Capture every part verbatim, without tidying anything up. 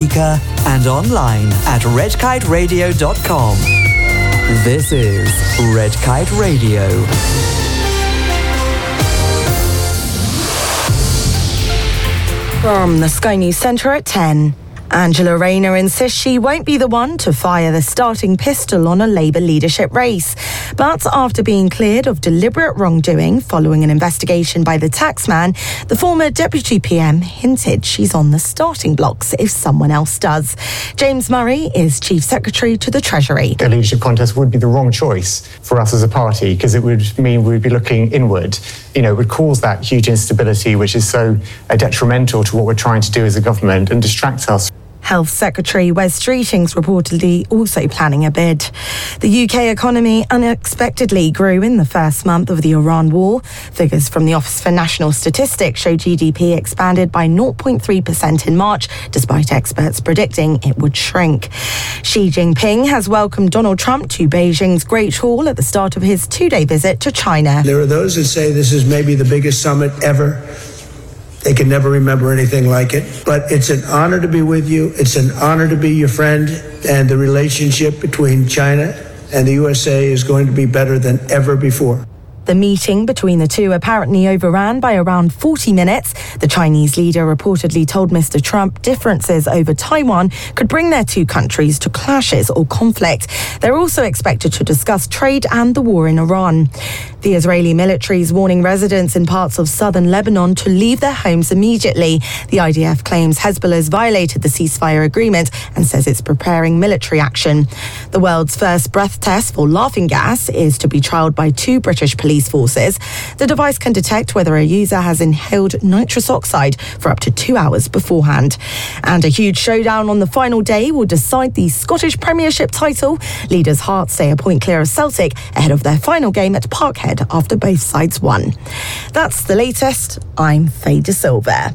speaker and online at red kite radio dot com. This is Red Kite Radio. From the Sky News Centre at ten. Angela Rayner insists she won't be the one to fire the starting pistol on a Labour leadership race. But after being cleared of deliberate wrongdoing following an investigation by the taxman, the former Deputy P M hinted she's on the starting blocks if someone else does. James Murray is Chief Secretary to the Treasury. A leadership contest would be the wrong choice for us as a party because it would mean we'd be looking inward. You know, it would cause that huge instability which is so uh, detrimental to what we're trying to do as a government and distracts us. Health Secretary Wes Streeting's reportedly also planning a bid. The U K economy unexpectedly grew in the first month of the Iran war. Figures from the Office for National Statistics show G D P expanded by zero point three percent in March, despite experts predicting it would shrink. Xi Jinping has welcomed Donald Trump to Beijing's Great Hall at the start of his two-day visit to China. There are those that say this is maybe the biggest summit ever. They can never remember anything like it. But it's an honor to be with you. It's an honor to be your friend. And the relationship between China and the U S A is going to be better than ever before. The meeting between the two apparently overran by around forty minutes. The Chinese leader reportedly told Mister Trump differences over Taiwan could bring their two countries to clashes or conflict. They're also expected to discuss trade and the war in Iran. The Israeli military is warning residents in parts of southern Lebanon to leave their homes immediately. The I D F claims Hezbollah's violated the ceasefire agreement and says it's preparing military action. The world's first breath test for laughing gas is to be trialled by two British police forces. The device can detect whether a user has inhaled nitrous oxide for up to two hours beforehand. And a huge showdown on the final day will decide the Scottish Premiership title. Leaders Hearts stay a point clear of Celtic ahead of their final game at Parkhead after both sides won. That's the latest. I'm Faye De Silva.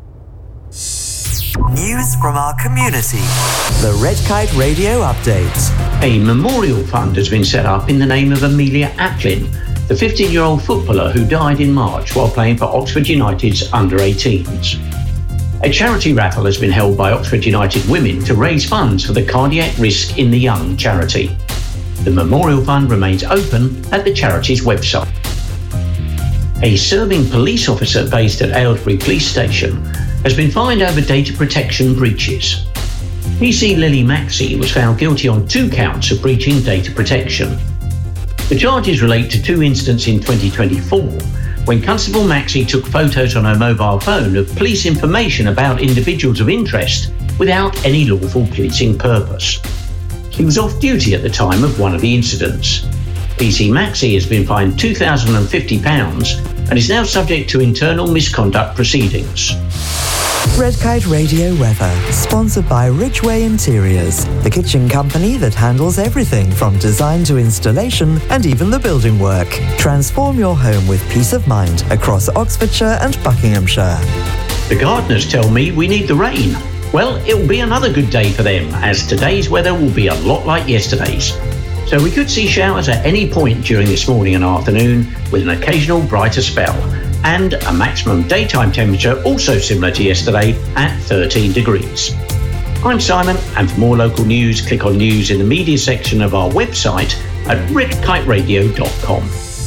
News from our community. The Red Kite Radio Update. A memorial fund has been set up in the name of Amelia Aplin, the fifteen-year-old footballer who died in March while playing for Oxford United's under eighteens. A charity raffle has been held by Oxford United Women to raise funds for the Cardiac Risk in the Young charity. The memorial fund remains open at the charity's website. A serving police officer based at Aylesbury Police Station has been fined over data protection breaches. P C Lily Maxey was found guilty on two counts of breaching data protection. The charges relate to two incidents in twenty twenty-four when Constable Maxey took photos on her mobile phone of police information about individuals of interest without any lawful policing purpose. She was off duty at the time of one of the incidents. P C Maxey has been fined two thousand fifty pounds and is now subject to internal misconduct proceedings. Red Kite Radio weather, sponsored by Ridgeway Interiors, the kitchen company that handles everything from design to installation and even the building work. Transform your home with peace of mind across Oxfordshire and Buckinghamshire. The gardeners tell me we need the rain. Well, it'll be another good day for them, as today's weather will be a lot like yesterday's. So we could see showers at any point during this morning and afternoon, with an occasional brighter spell, and a maximum daytime temperature also similar to yesterday at thirteen degrees. I'm Simon, and for more local news, click on news in the media section of our website at red kite radio dot com.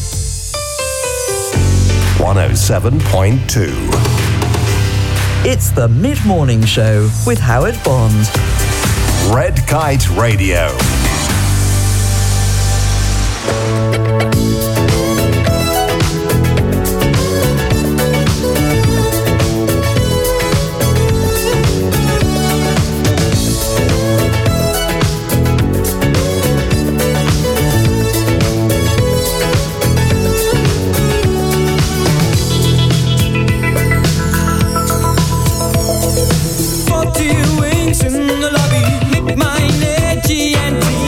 one oh seven point two. It's the Mid-Morning Show with Howard Bond. Red Kite Radio. Forty wings in the lobby, make my energy and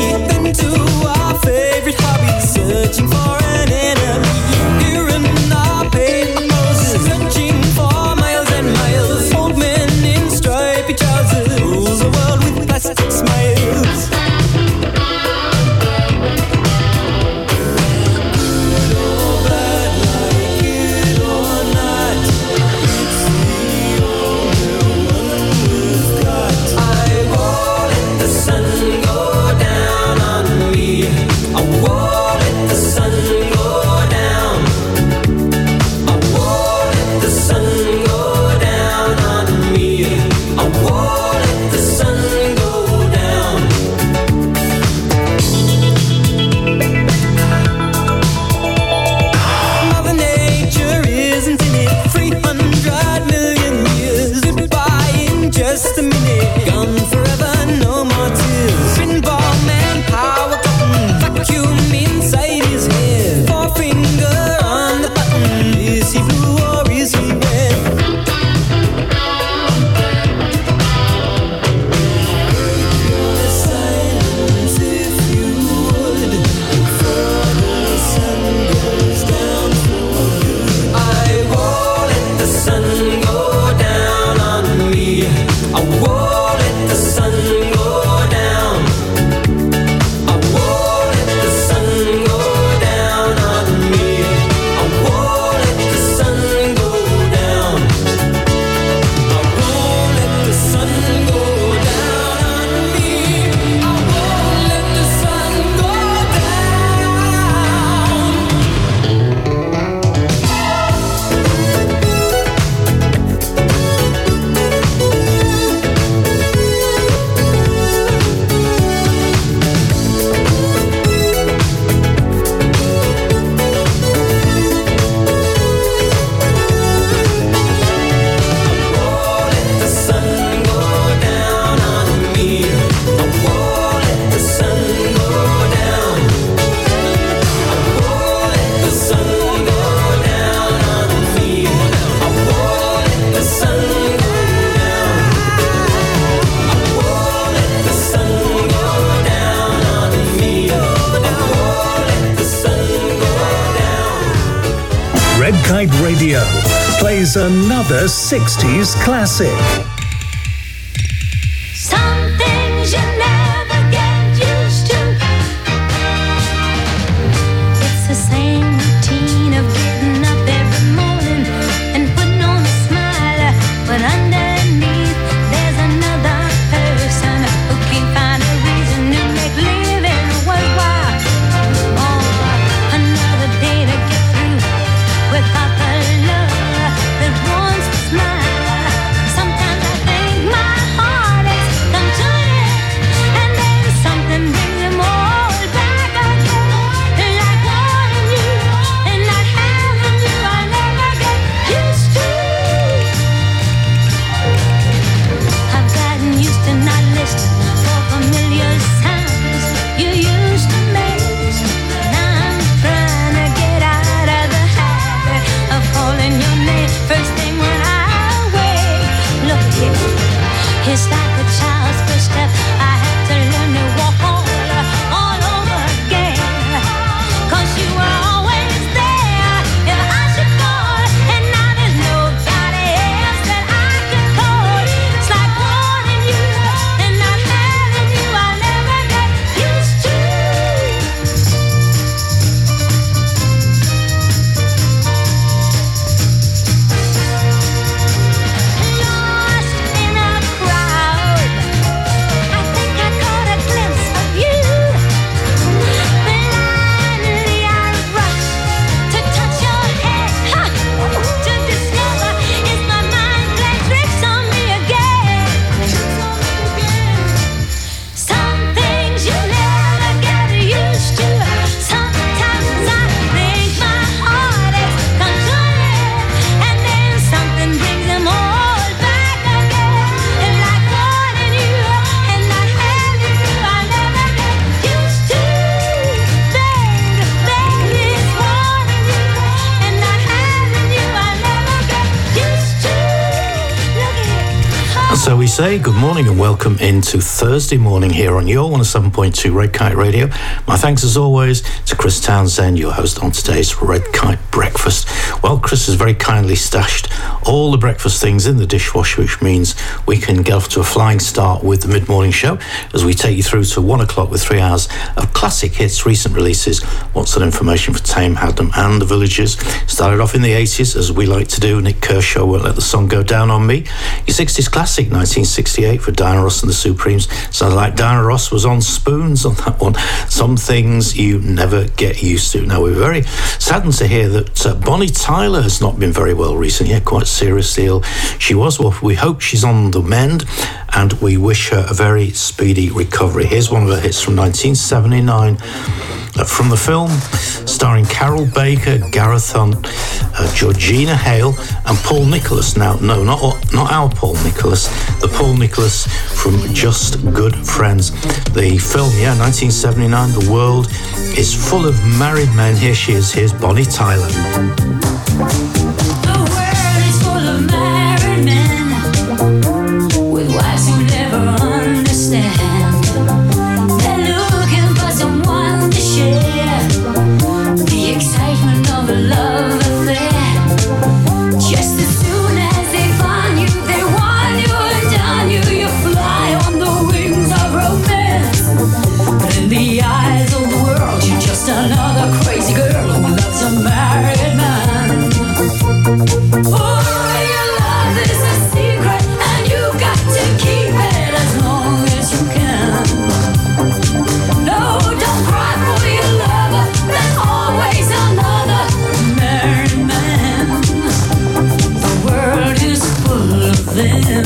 gone forever, no more tears. Pinball man, power button, vacuum inside his head. Forefinger on the button, is he blue or is he red? The silence if you would, before the sun goes down for good. I won't let the sun go down on me. I won't let the sun go down. I won't let the sun go down on me. I won't let the sun go down. I won't let the sun go down on me. I won't let the sun go Red Kite Radio plays another sixties classic. Some things you never get used to. It's the same routine of getting up every morning and putting on a smile, but underneath there's another person who can't find a reason to make living worthwhile. Oh, another day to get through without the love that once was mine. Sometimes I think my heart has come to it, and then something brings them all back again. Like wanting you and not having you, I never get used to. I've gotten used to not listening for familiar sounds you used to make. Now I'm trying to get out of the habit of calling your name first thing when I wake. Look here, it's like a child's first step. I have to learn to walk all, all over again. 'Cause you were always there if I should fall, and now there's nobody else that I can call. It's like wanting you and not having you, I never get used to. Lost in a crowd, I think I caught a glimpse of you. Blindly I rush to touch your head, ha, to discover is my mind playing tricks on me again. Some things you never get used to. Sometimes I think my heart has come to it, and then something brings them all back again. Like wanting you and not having you, I never get used to. Thing, thing is wanting you and not having you, I never get used to. Look at it. And so we say good morning and welcome into Thursday morning here on your one oh seven point two Red Kite Radio. My thanks as always to Chris Townsend, your host on today's Red Kite Breakfast. Well, Chris has very kindly stashed all the breakfast things in the dishwasher, which means we can get off to a flying start with the mid-morning show as we take you through to one o'clock with three hours of classic hits, recent releases, what's that information for Tame, Haddam and the Villagers. Started off in the eighties, as we like to do. Nick Kershaw, Won't Let the Sun Go Down on Me. Your sixties classic, nineteen sixty-eight for Diana Ross and the Supremes. Sounded like Diana Ross was on spoons on that one. Some things you never get used to. Now, we're very saddened to hear that uh, Bonnie Tyler has not been very well recently, yeah, quite seriously ill. She was, well, we hope she's on the mend, and we wish her a very speedy recovery. Here's one of her hits from nineteen seventy-nine. from the film, starring Carol Baker, Gareth Hunt, uh, Georgina Hale, and Paul Nicholas. Now, no, not not our Paul Nicholas, the Paul Nicholas from Just Good Friends. The film, yeah, nineteen seventy-nine. The world is full of married men. Here she is. Here's Bonnie Tyler. The world is full of married men with wives who never understand. They're looking for someone to share the excitement of a love affair. Just as soon as they find you, they want you and down you. You fly on the wings of romance. But in the eyes of the world, you're just another crazy girl who loves a married man. Oh, your love is a secret, and you've got to keep it as long as you can. No, don't cry for your lover. There's always another married man. The world is full of them.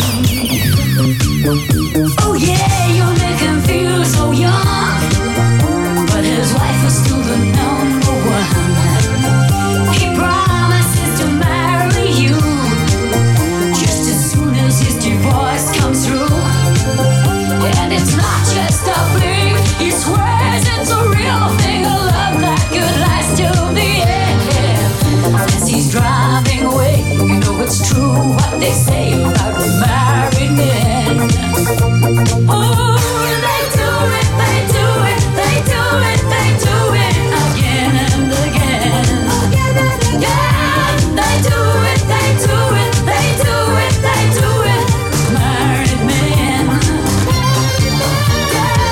Oh yeah, you make him feel so young, but his wife is still the number one. He promises to marry you just as soon as his divorce comes through. And it's not just a fling, he swears it's a real thing, a love that could last till the end. As he's driving away, you know it's true what they say about married men. Oh, they do it, they do it, they do it, they do it again and again. Yeah, they do it, they do it, they do it, they do it, married men. Yeah,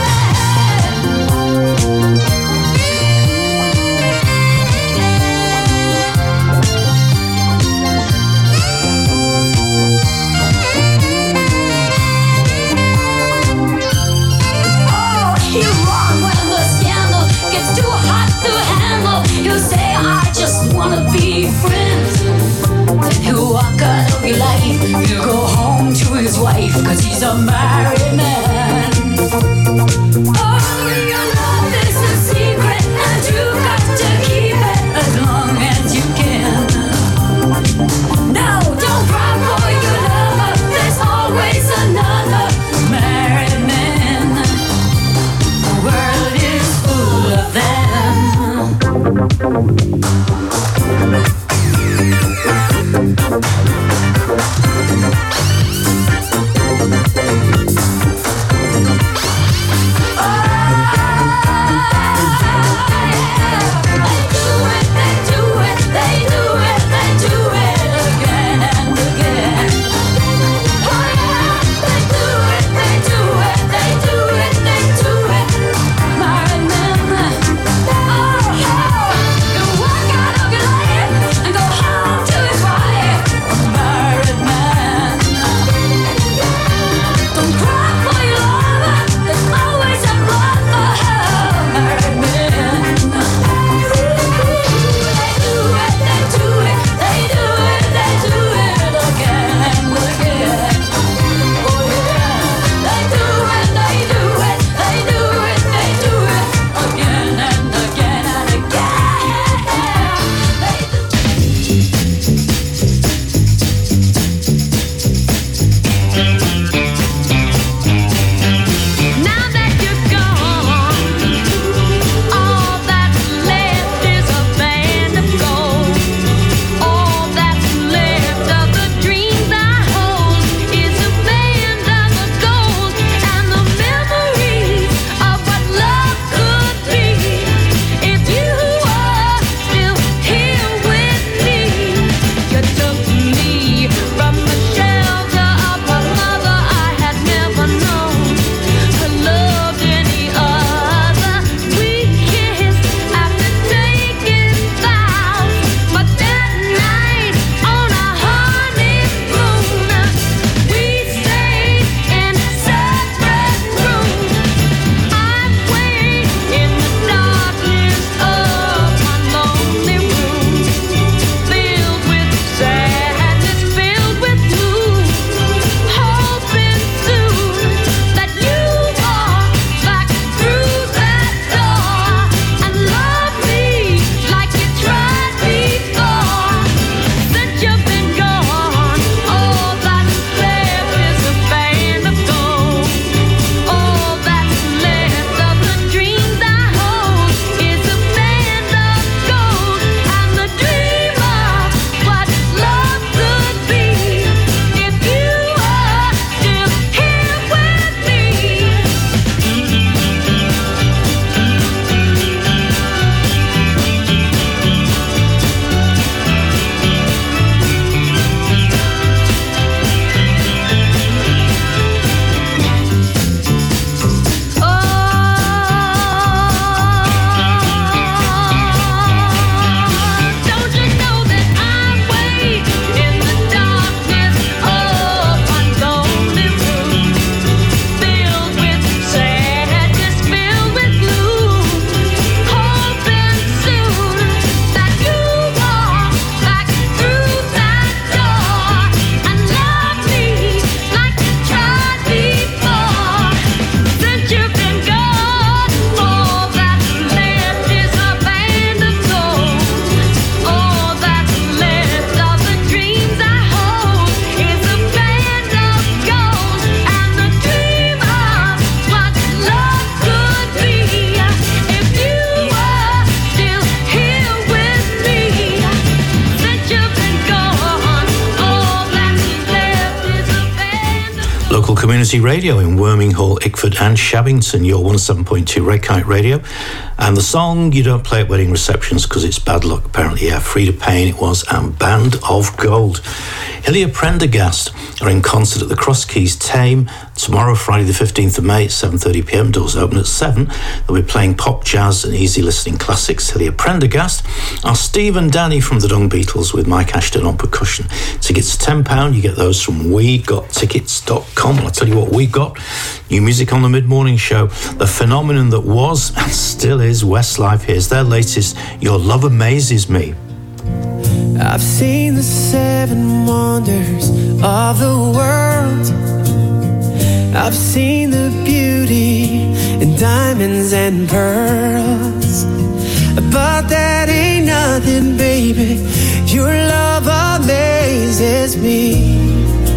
Community Radio in Worming Hall, Ickford and Shabbington. You're one oh seven point two Red Kite Radio. And the song you don't play at wedding receptions because it's bad luck, apparently. Yeah, Frida Payne it was, and Band of Gold. Hillia Prendergast are in concert at the Cross Keys Tame tomorrow, Friday the fifteenth of May at seven thirty p m. Doors open at seven. They'll be playing pop, jazz and easy listening classics. Hillia Prendergast are Steve and Danny from the Dung Beatles with Mike Ashton on percussion. Tickets are ten pounds. You get those from we got tickets dot com. I'll tell you what we've got. New music on the mid-morning show. The phenomenon that was and still is Westlife. Here's their latest, Your Love Amazes Me. I've seen the seven wonders of the world. I've seen the beauty in diamonds and pearls. But that ain't nothing, baby. Your love amazes me.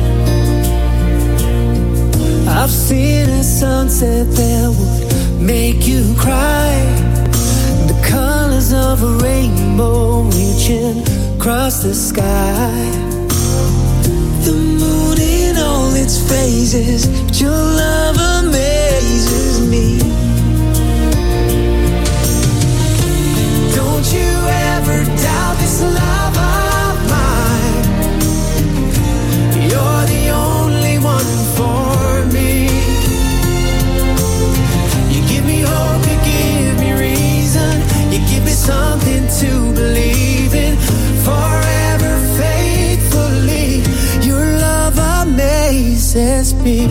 I've seen a sunset that would make you cry. The colors of a rainbow reaching across the sky. The moon in all its phases, but your love amazes me. Don't you ever doubt this love of mine. You're the only one for me. You give me hope, you give me reason, you give me something to believe in. Forever faithfully, your love amazes me.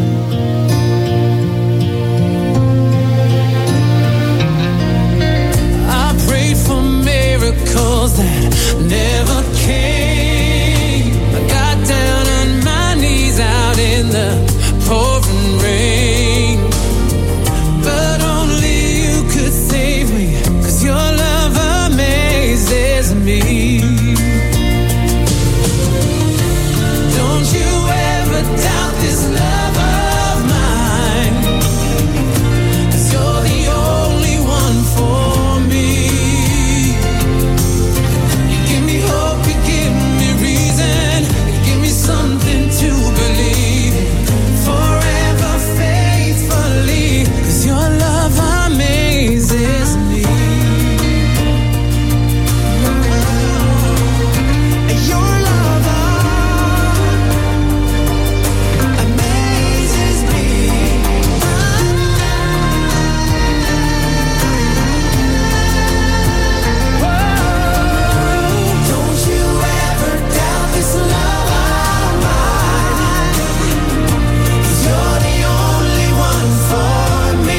I prayed for miracles that never came. I got down on my knees out in the pouring rain, but only you could save me, 'cause your love amazes me. Don't you ever doubt this love of mine, 'cause you're the only one for me. You give me hope, you give me reason, you give me something to believe in. Forever faithfully, 'cause your love amazes me. Your love amazes me. Don't you ever doubt this love of mine, 'cause you're the only one for me.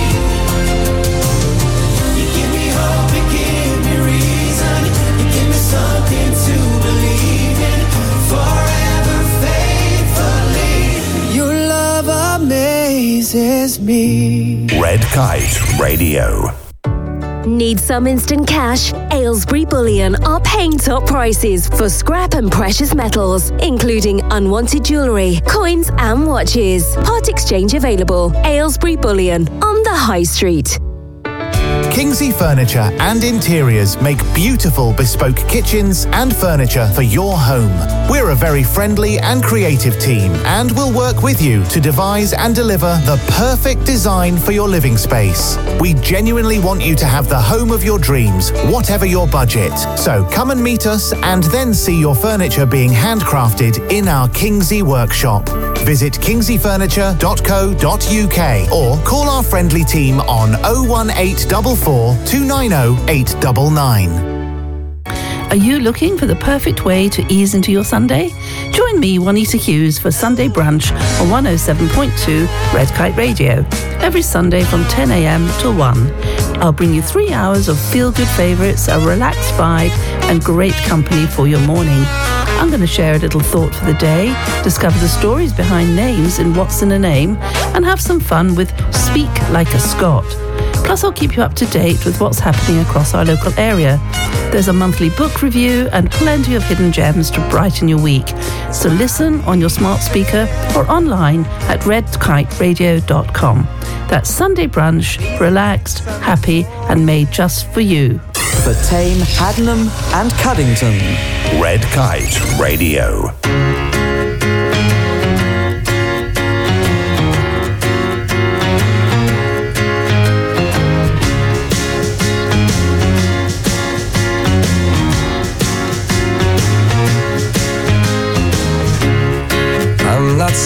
You give me hope, you give me reason, you give me something to believe in. Forever faithfully, your love amazes me. Red Kite Radio. Need some instant cash? Aylesbury Bullion are paying top prices for scrap and precious metals, including unwanted jewellery, coins and watches. Part exchange available. Aylesbury Bullion on the High Street. Kingsley Furniture and Interiors make beautiful bespoke kitchens and furniture for your home. We're a very friendly and creative team and will work with you to devise and deliver the perfect design for your living space. We genuinely want you to have the home of your dreams, whatever your budget. So come and meet us and then see your furniture being handcrafted in our Kingsley workshop. Visit kingsley furniture dot co dot u k or call our friendly team on oh one eight four four, two nine oh, eight nine nine. Are you looking for the perfect way to ease into your Sunday? Join me, Juanita Hughes, for Sunday Brunch on one oh seven point two Red Kite Radio, every Sunday from ten a m till one. I'll bring you three hours of feel-good favourites, a relaxed vibe and great company for your morning. I'm going to share a little thought for the day, discover the stories behind names in What's in a Name, and have some fun with Speak Like a Scot. Plus, I'll keep you up to date with what's happening across our local area. There's a monthly book review and plenty of hidden gems to brighten your week. So listen on your smart speaker or online at red kite radio dot com. That's Sunday Brunch, relaxed, happy and made just for you. For Tame, Haddenham and Cuddington. Red Kite Radio.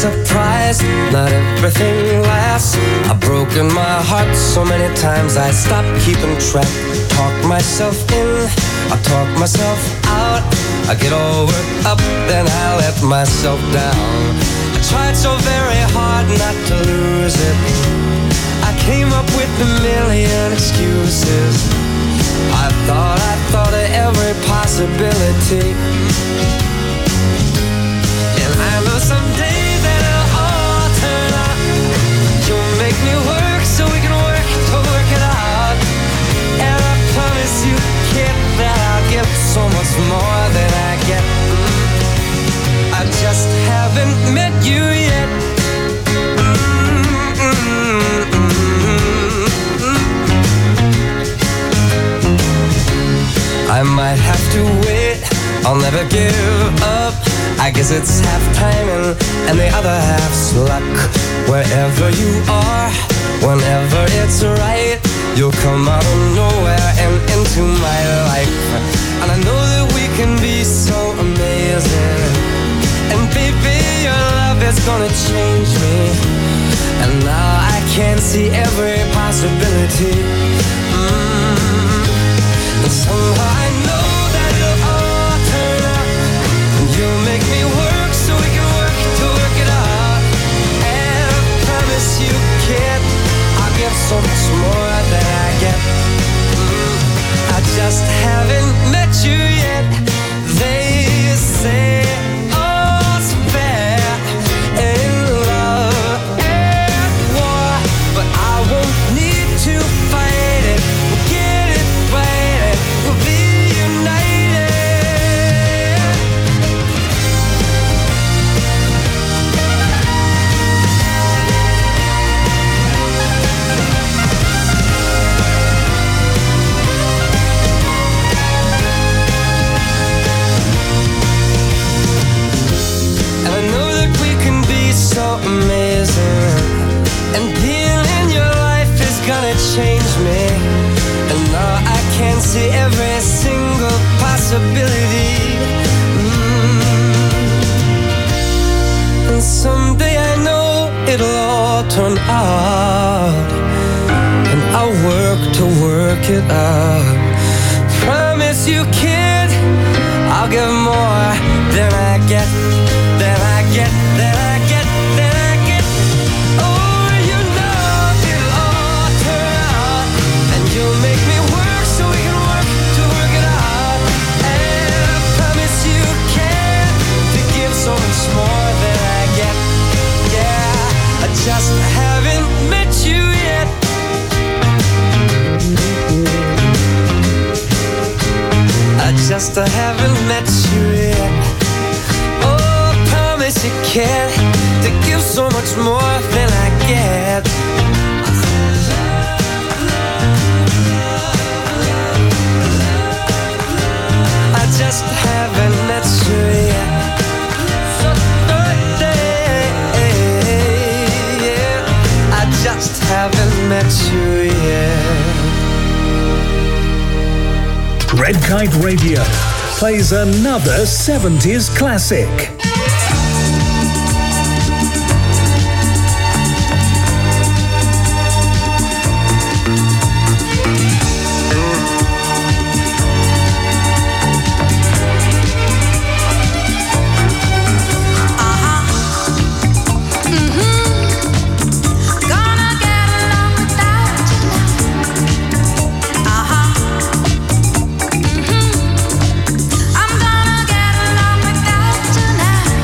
surprised, not everything lasts. I've broken my heart so many times I stopped keeping track. Talk myself in, I talk myself out. I get all worked up, then I let myself down. I tried so very hard not to lose it. I came up with a million excuses. I thought, I thought of every possibility. And I know someday that it'll all turn out. You'll make me work so we can work to work it out. And I promise you, kid, that I'll give so much more than I get. I just haven't met you yet. I might have to wait, I'll never give up. I guess it's half timing and the other half's luck. Wherever you are, whenever it's right, you'll come out of nowhere and into my life. And I know that we can be so amazing. And baby, your love is gonna change me. And now I can see every possibility. mm. And somehow I know that it'll all turn out. And you'll make me work so we can work to work it out. And I promise you, kid, I'll give so much more than I get. mm. I just haven't met you yet. They say all's fair in love and war, but I won't need to fight it. We'll get it right, we'll be united. And I know that we can be so amazing. And being in your life is gonna change me. And now I can see every single possibility. mm. And someday I know it'll all turn out. And I'll work to work it out. Promise you, kid, I'll give more than I get, than I get, than I get, than I get. Oh, you know it'll all turn out. And you'll make me work so we can work to work it out. And I promise you, kid, to give so much more than I get. Yeah, I just haven't met you yet. I just haven't met you yet. Oh, I promise you, kid, to give so much more than I get. I just haven't met you yet. So birthday, yeah. I just haven't met you yet. Red Kite Radio plays another seventies classic. I'm gonna get along without you now.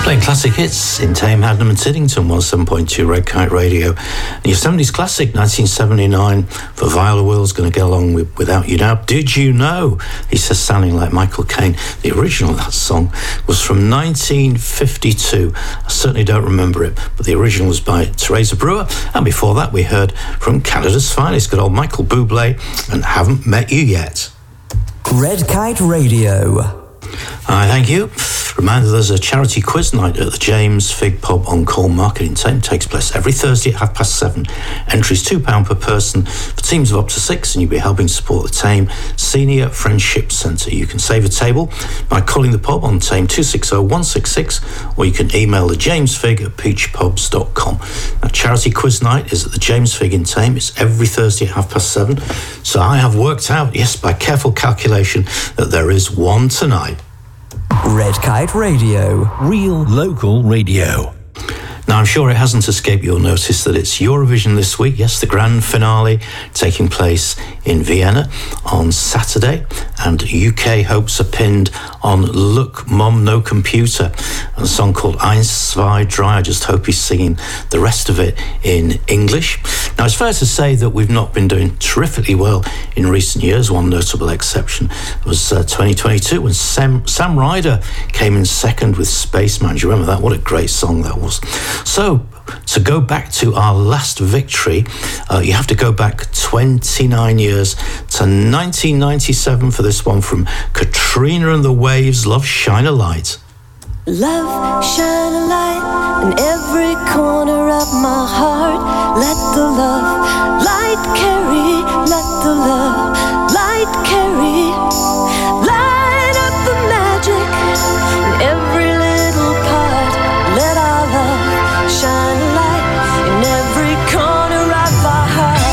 Playing classic hits in Tame, Hadnam and Tiddington, one oh seven point two Red Kite Radio. And your seventies classic, nineteen seventy-nine, for Viola Wills, Gonna Get Along with, Without You Now. Did you know? He says, sounding like Michael Caine. The original of that song was from nineteen fifty-two. I certainly don't remember it, but the original was by Teresa Brewer. And before that, we heard from Canada's finest, good old Michael Bublé, and Haven't Met You Yet. Red Kite Radio. Hi, thank you. Reminder, there's a charity quiz night at the James Fig Pub on Corn Market in Tame. Takes place every Thursday at half past seven. Entries two pounds per person for teams of up to six, and you'll be helping support the Tame Senior Friendship Centre. You can save a table by calling the pub on Tame two six zero one six six, or you can email the James Fig at peach pubs dot com. Now, charity quiz night is at the James Fig in Tame. It's every Thursday at half past seven. So I have worked out, yes, by careful calculation, that there is one tonight. Red Kite Radio. Real local radio. Now, I'm sure it hasn't escaped your notice that it's Eurovision this week. Yes, the grand finale taking place in Vienna on Saturday. And U K hopes are pinned on Look, Mom, No Computer, and a song called Eins, Zwei, Drei. I just hope he's singing the rest of it in English. Now, it's fair to say that we've not been doing terrifically well in recent years. One notable exception was uh, twenty twenty-two, when Sam, Sam Ryder came in second with Spaceman. Do you remember that? What a great song that was. So, to go back to our last victory, uh, you have to go back twenty-nine years to nineteen ninety-seven for this one from Katrina and the Waves, Love Shine a Light. Love, shine a light in every corner of my heart. Let the love light carry, let the love light carry. Light up the magic in every little part. Let our love shine a light in every corner of our hearts.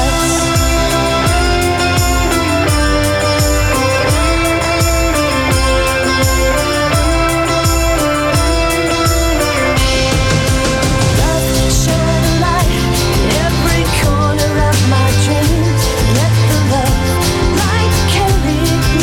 Light carry,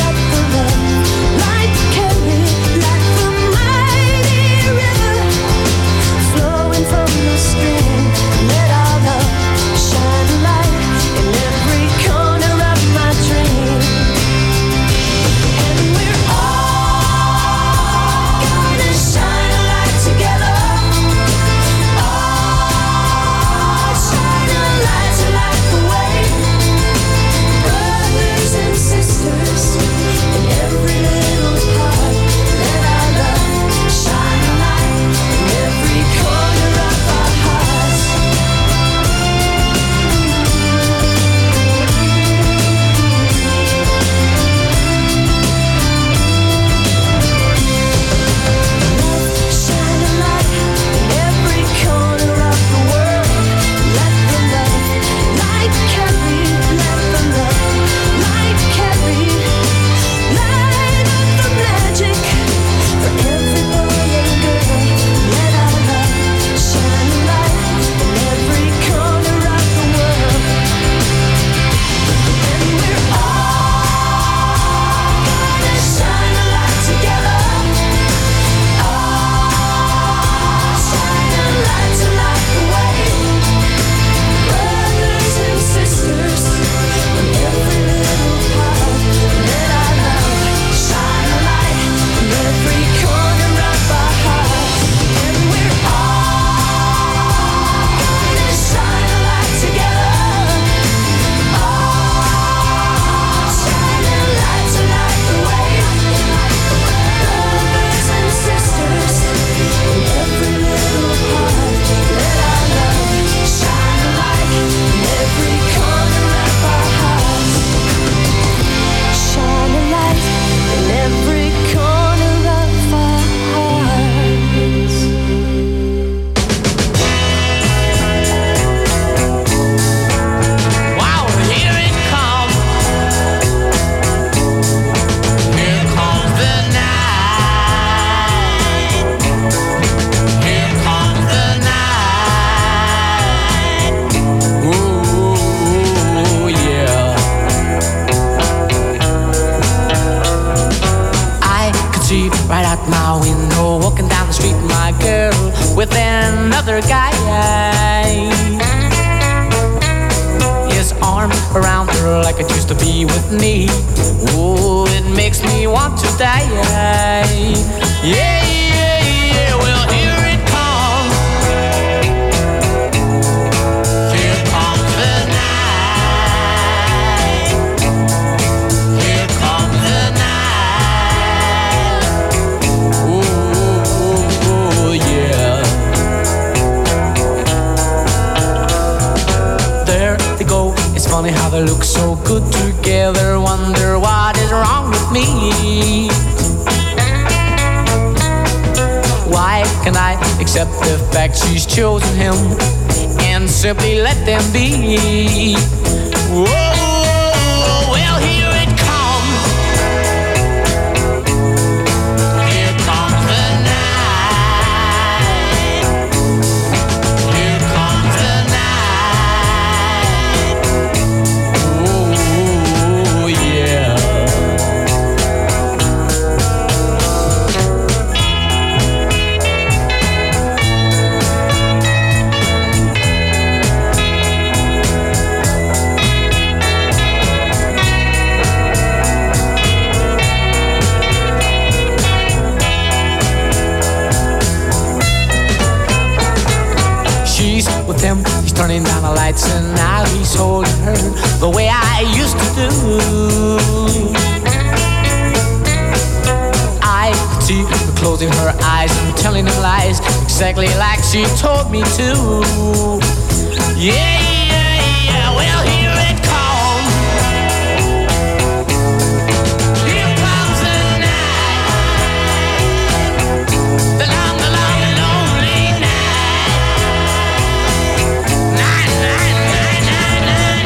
right out my window, walking down the street, my girl with another guy. His arm around her like it used to be with me. Oh, it makes me want to die. Yeah, yeah, yeah. Well, here it comes. Here comes the night. Here comes the night. Ooh, ooh, yeah. There they go. It's funny how they look so good together. Wonder what is wrong with me. Why can I accept the fact she's chosen him and simply let them be? Whoa, well, here it comes. Here comes the night. Here comes the night. Oh, yeah. She's with him, he's turning down the lights, and now he's holding her the way I used to do. I could see her closing her eyes and telling him lies, exactly like she told me to. Yeah, yeah, yeah, well, here it comes. Here comes the night. The long, the long, and lonely night. Night, night, night, night, night,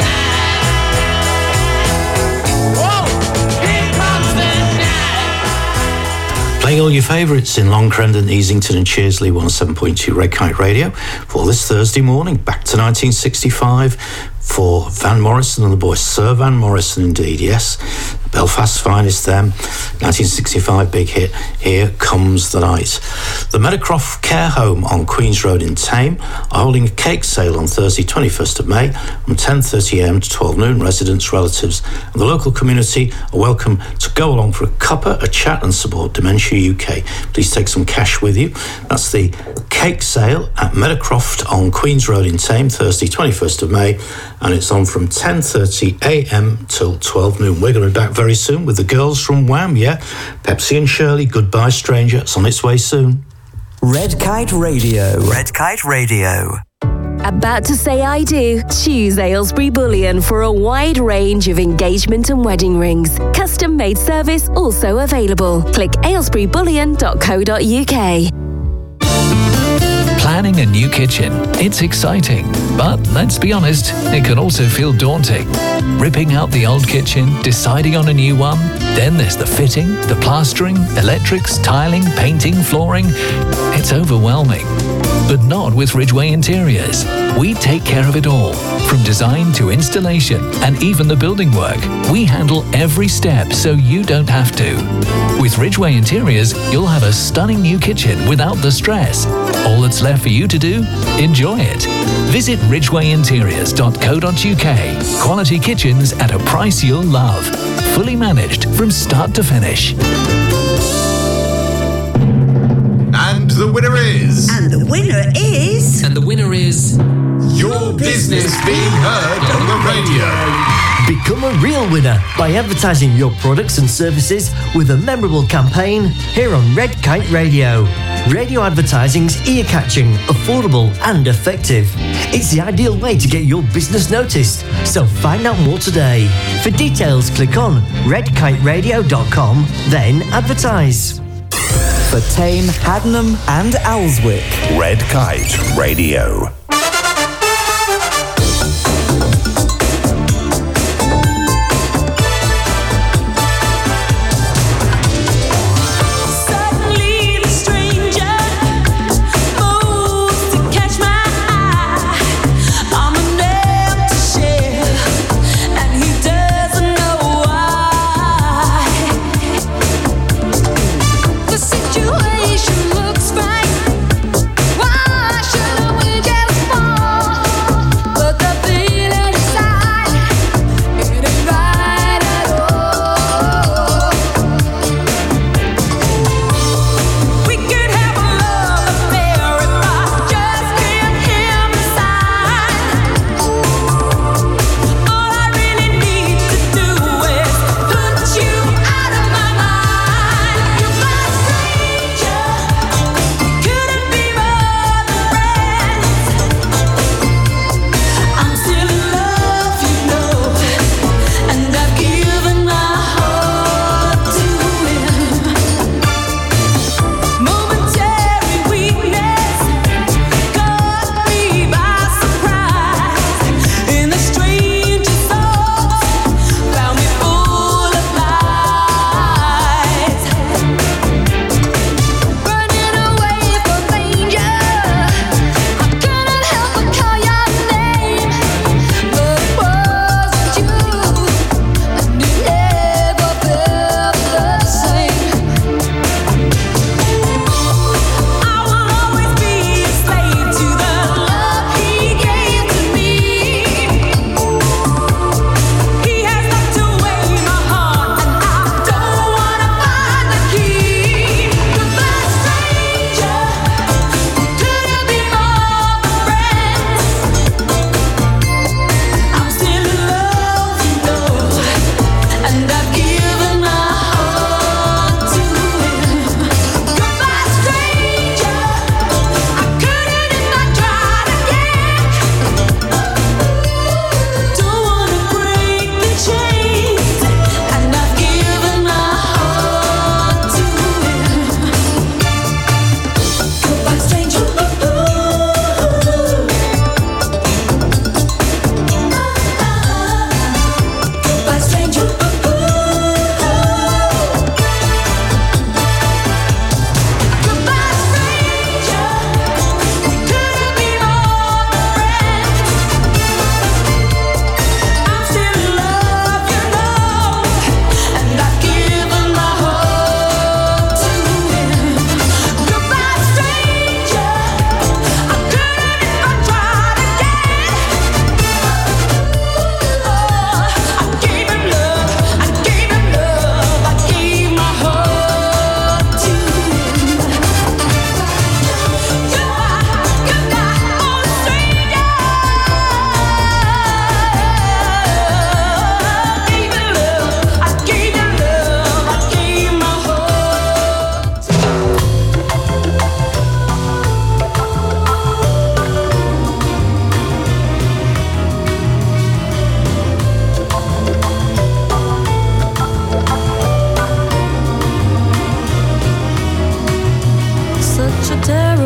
night. Whoa, here comes the night. Playing all your favourites in Long Crendon, Easington and Cheersley, one oh seven point two Red Kite Radio for this Thursday morning. Back to nineteen sixty-five for Van Morrison and the boys. Sir Van Morrison indeed, yes. Belfast's finest them. nineteen sixty-five big hit, Here Comes the Night. The Meadowcroft Care Home on Queen's Road in Thame are holding a cake sale on Thursday twenty-first of May from ten thirty a m to twelve noon. Residents, relatives and the local community are welcome to go along for a cuppa, a chat and support Dementia U K. Please take some cash with you. That's the cake sale at Meadowcroft on Queen's Road in Thame, Thursday twenty-first of May, and it's on from ten thirty a m till twelve noon. We're going to be back very soon with the girls from Wham, yeah? Pepsi and Shirley, Goodbye Stranger. It's on its way soon. Red Kite Radio. Red Kite Radio. About to say I do? Choose Aylesbury Bullion for a wide range of engagement and wedding rings. Custom made service also available. Click aylesbury bullion dot co dot u k. Planning a new kitchen. It's exciting, but let's be honest, it can also feel daunting. Ripping out the old kitchen, deciding on a new one, then there's the fitting, the plastering, electrics, tiling, painting, flooring. It's overwhelming. But not with Ridgeway Interiors. We take care of it all, from design to installation and even the building work. We handle every step so you don't have to. With Ridgeway Interiors, you'll have a stunning new kitchen without the stress. All that's left for you to do? Enjoy it. Visit ridgeway interiors dot co dot u k. Quality kitchens at a price you'll love. Fully managed from start to finish. And the winner is... And the winner is... And the winner is... Your business being heard on the radio. Become a real winner by advertising your products and services with a memorable campaign here on Red Kite Radio. Radio advertising's ear-catching, affordable and effective. It's the ideal way to get your business noticed, so find out more today. For details, click on red kite radio dot com, then advertise. For Thame, Haddenham and Alswick. Red Kite Radio. The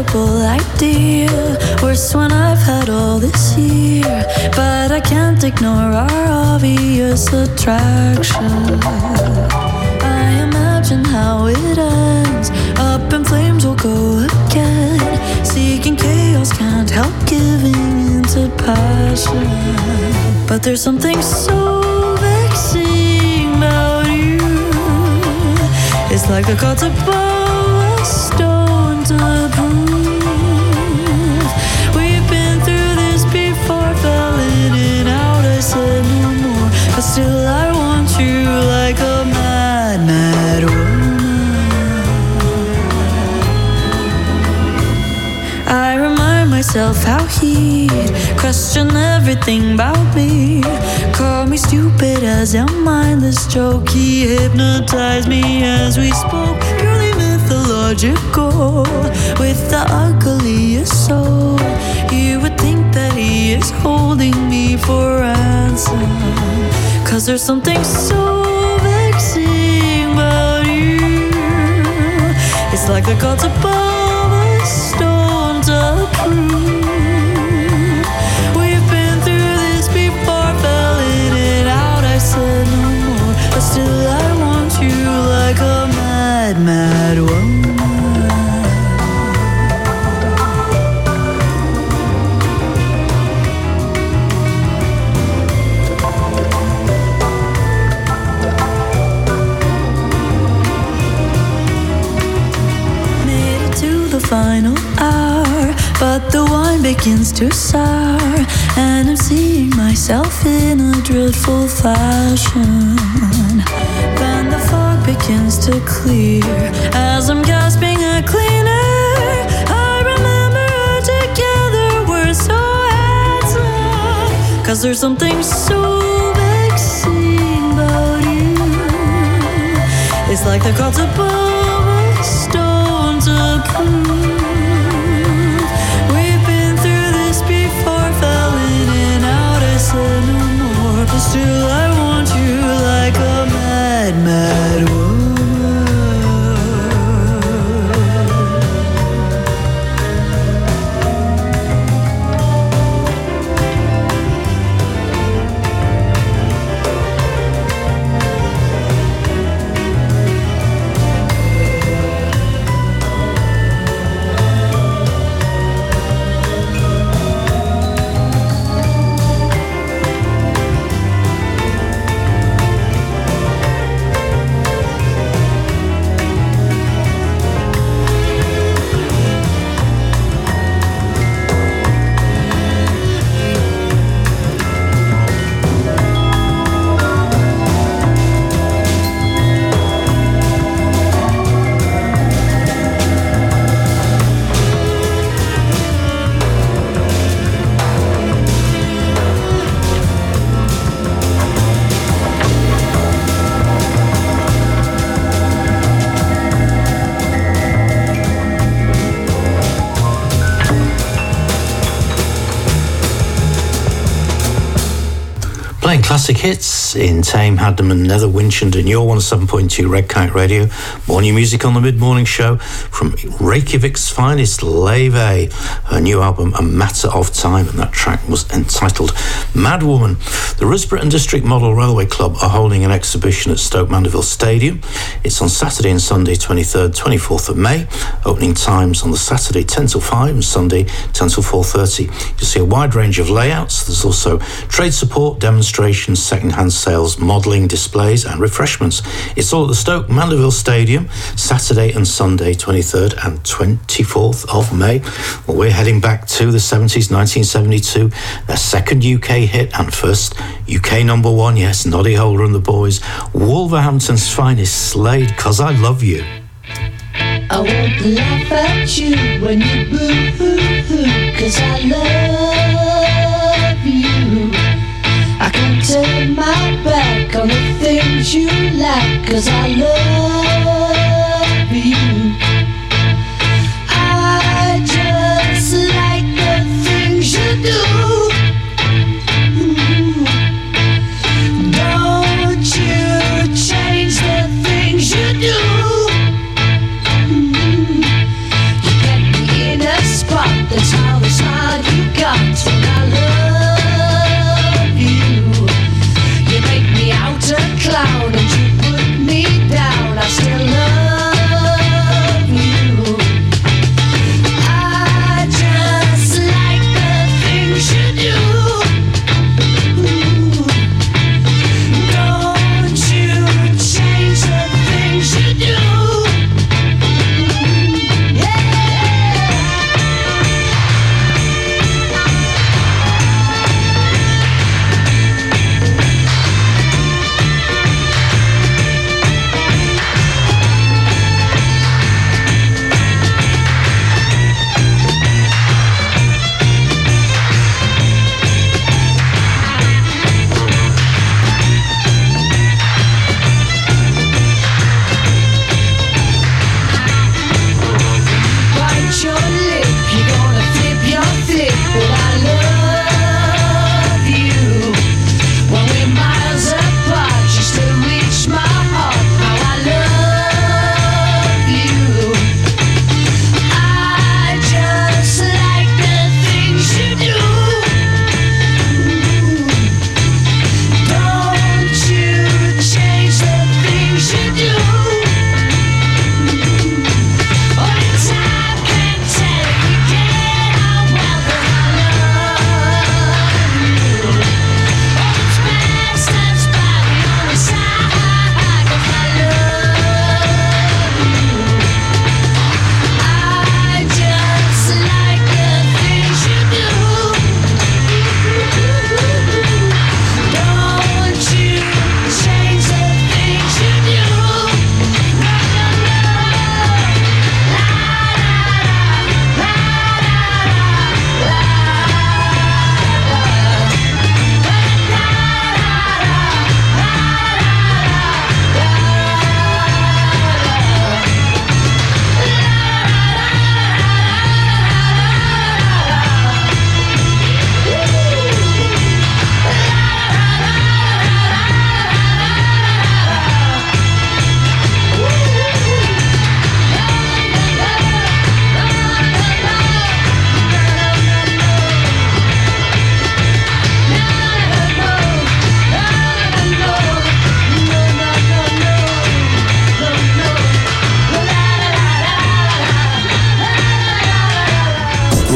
simple idea, worse when I've had all this year. But I can't ignore our obvious attraction. I imagine how it ends, up in flames we'll go again. Seeking chaos, can't help giving into passion. But there's something so vexing about you. It's like the gods above a stone to prove. We've been through this before, fell in and out, I said no more. But still I want you like a mad, mad woman. I remind myself how he'd question everything about me. Call me stupid as a mindless joke. He hypnotized me as we spoke, purely mythological, with the ugliest soul. You would think that he is holding me for ransom, cause there's something so vexing about you. It's like the gods above a stone to prove. We've been through this before, fell in and out, I said no more. But still I want you like a mad, mad woman. Made it to the final hour, but the wine begins to sour, and I'm seeing myself in a dreadful fashion. Then the fog begins to clear as I'm gasping a cleaner. I remember together we're so handsome, cause there's something so vexing about you. It's like the gods above a stone to prove. Said no more, but still I want you like a mad, mad woman. Classic hits in Tame, Hadden, Nether Winchend, and your one oh seven point two Red Kite Radio. Morning music on the mid-morning show from Reykjavik's finest, Leve. Her new album, A Matter of Time, and that track was entitled Mad Woman. The Risborough District Model Railway Club are holding an exhibition at Stoke Mandeville Stadium. It's on Saturday and Sunday, twenty-third, twenty-fourth of May. Opening times on the Saturday, ten till five, and Sunday, ten till four thirty. You'll see a wide range of layouts. There's also trade support, demonstrations, second-hand sales, modelling, displays and refreshments. It's all at the Stoke Mandeville Stadium, Saturday and Sunday, twenty-third and twenty-fourth of May. Well, we're heading back to the seventies, nineteen seventy-two, their second U K hit and first U K number one, yes, Noddy Holder and the Boys, Wolverhampton's finest, Slade, 'Cause I Love You. I won't laugh at you when you boo-hoo-hoo, 'cause I love you. I can turn my back on the things you like, 'cause I love you. I just like the things you do. Don't you change the things you do. You get me in a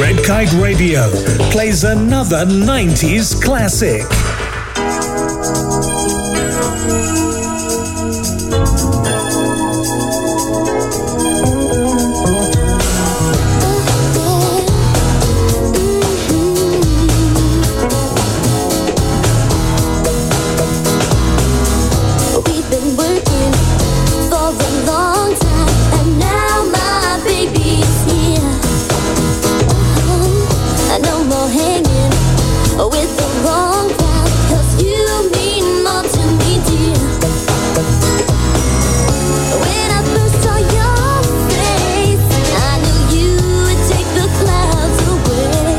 Red Kite Radio plays another nineties classic. With the wrong crowd, 'cause you mean more to me, dear. When I first saw your face, I knew you would take the clouds away.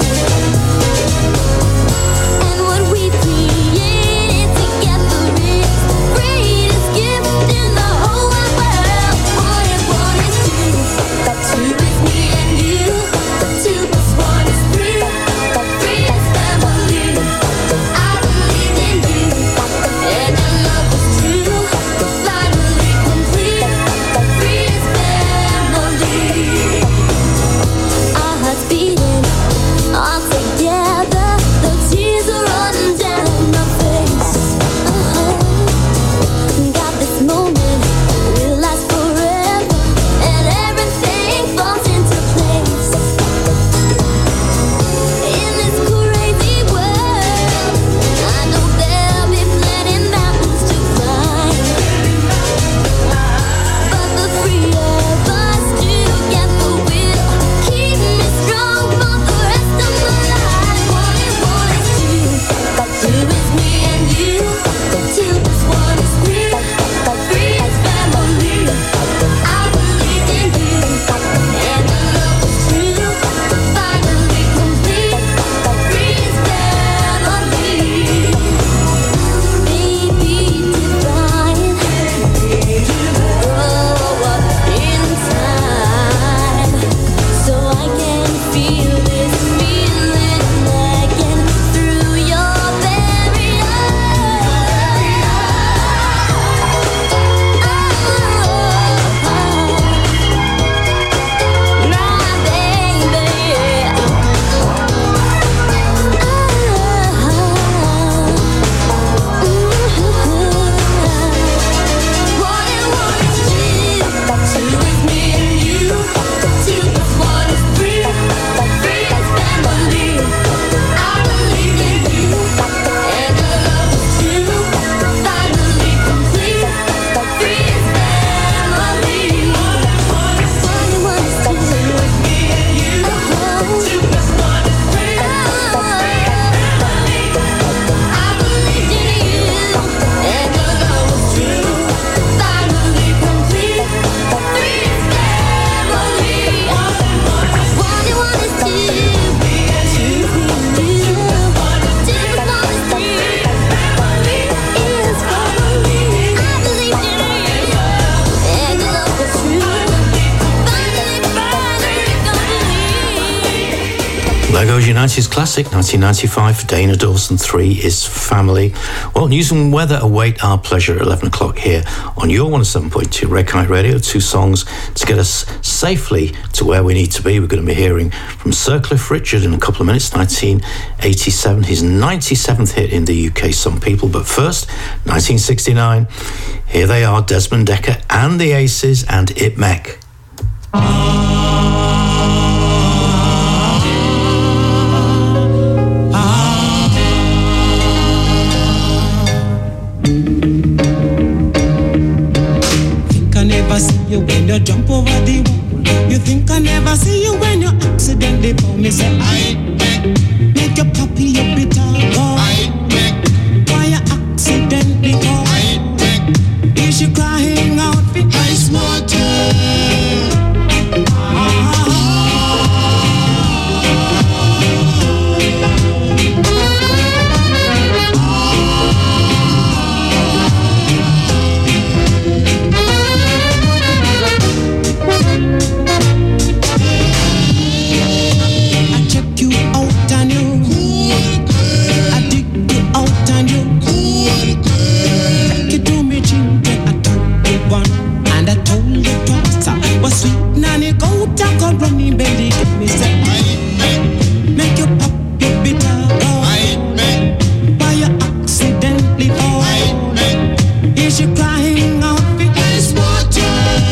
And what we created together is the greatest gift in the whole wide world. All I want is two, that two is me and you. That two plus one is three, that three is family. I believe in you, and our love is true, finally complete. That three is family. Our hearts beating all together, the tears are running down my face. Uh-huh. Got this moment, will last forever, and everything falls into place. In this crazy world, I know there'll be plenty mountains to climb, but the three of us together will keep me strong for the rest of my life. One and one is two, that two is me and you. That two plus one is three, that three is family. I believe in you, and the love is true, finally complete. That three is family. Baby divine, grow up in time, so I can feel this feeling again through your very eyes. My There goes your nineties classic, nineteen ninety-five for Dana Dawson. Three is family. Well, news and weather await our pleasure at eleven o'clock here on your one oh seven point two Red Kite Radio. Two songs to get us safely to where we need to be. We're going to be hearing from Sir Cliff Richard in a couple of minutes, nineteen eighty-seven, his ninety-seventh hit in the U K, Some People. But first, nineteen sixty-nine, here they are, Desmond Dekker and the Aces and It Mek. I never see you when you jump over the wall. You think I never see you when you accidentally fall. Me say I make your puppy your bitter go. Why you accidentally go? Is she crying out for ice water? Running belly, give me some. pop your bitter gum? Why you accidentally fall? Is she crying out for ice water?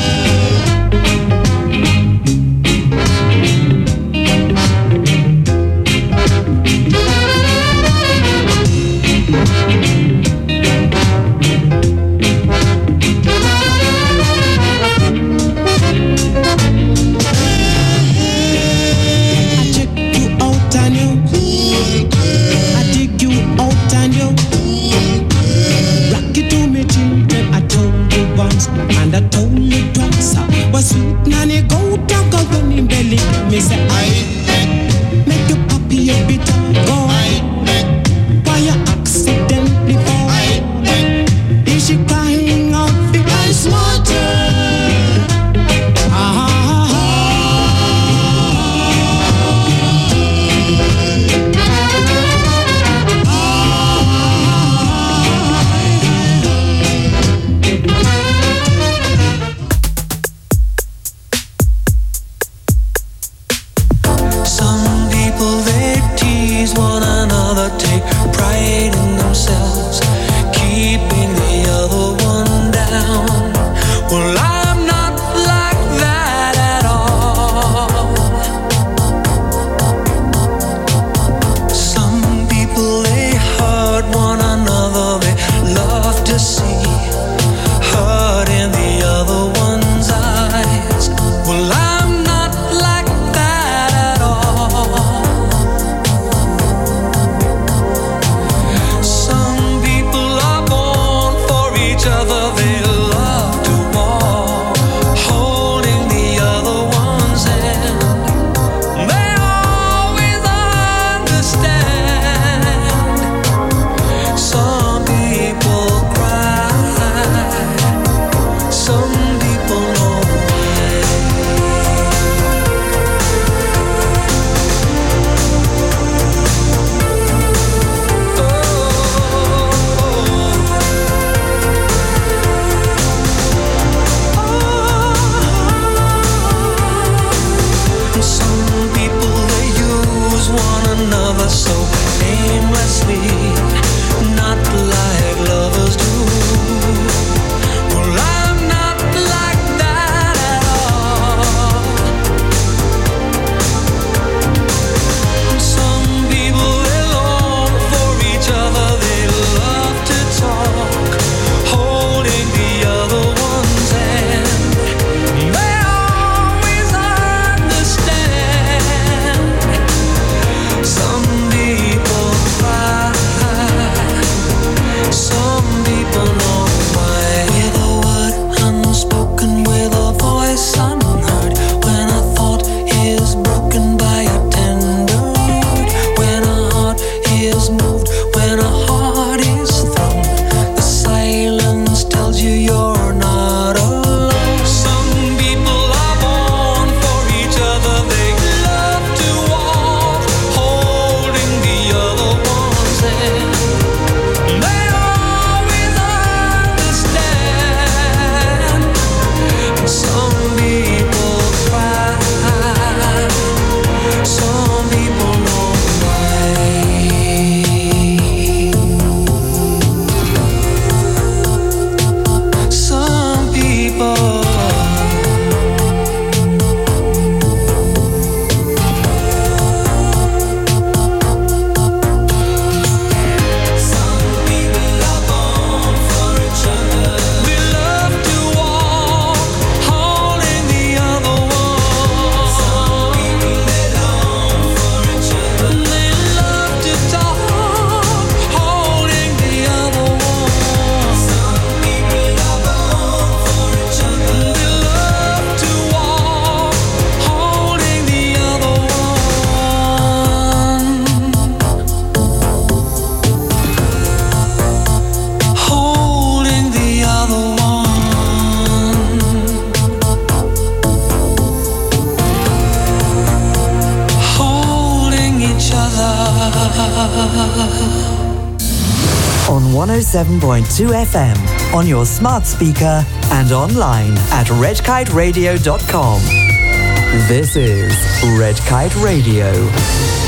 And I told you twice, was sweet nanny go down, go run in belly. Me say I make you happy, you bitter go. Why you accidentally fall? Is she crying out for ice water? Ah. Take pride in themselves, keeping the other one down. Well, I'm not like that at all. Some people, they hurt one another, they love to see hurt in the other one's eyes. Well, I'm not like that at all. So aimlessly, not like lovers do. Well, I'm not like that at all. Some people, they long for each other, they love to talk, holding the other one's hand. They always understand. Some people cry, some people know why. With a word unspoken, with a voice unheard, when a thought is broken by a tender word, when a heart is moved, when a heart is thrown, the silence tells you you're not alone. Some people are born for each other, they love to walk, holding the other one's hand. They always understand. Some people cry, some people know why. Some people. On one oh seven point two F M, on your smart speaker and online at red kite radio dot com. This is Red Kite Radio.